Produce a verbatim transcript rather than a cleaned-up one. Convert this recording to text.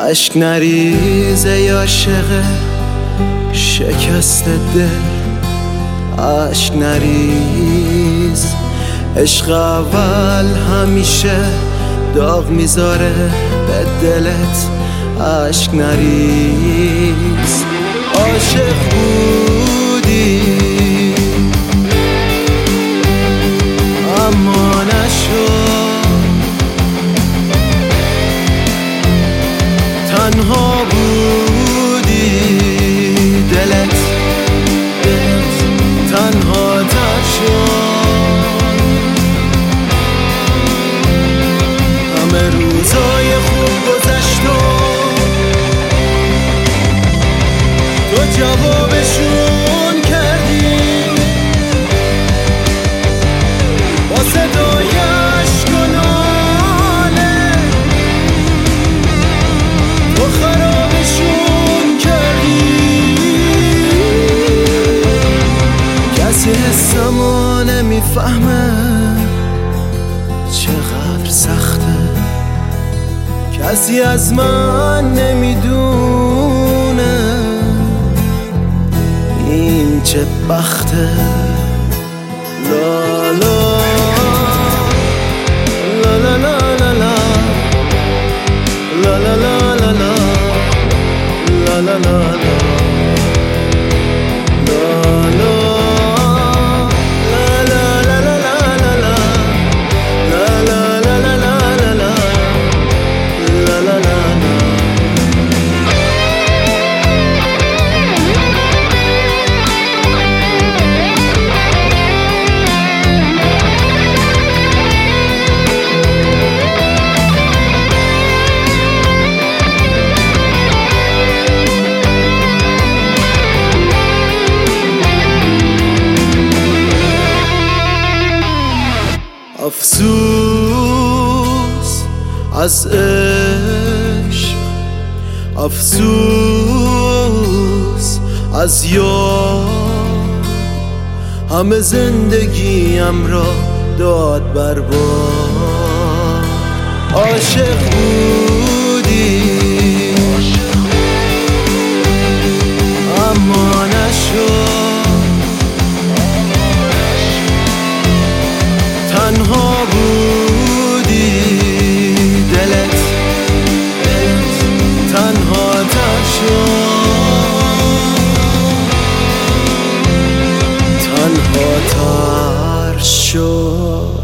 اشک نریزه یا عاشق شکست دل، اشک نریز. عشق اول همیشه داغ میذاره به دلت، اشک نریز. عاشق بودی اما نشد، تنها بودی دلت، دلت تنها تر شد. همه روزای خوب گذشت و تو جوابشون کردی با صدای عشق و ناله، تو خرابشون کردی. کسی حسمو نمیفهمه چقدر سخته، کسی از من نمیدونه این چه بخته. لا لا لا لا لا لا لا لا لا لا لا لا لا لا لا افسوس از عشق، افسوس از یار، همه زندگیم را داد برباد. عاشق بودی اما نشد، تنها بودی دلت، دلت تنها تر شد، تنها تر شد.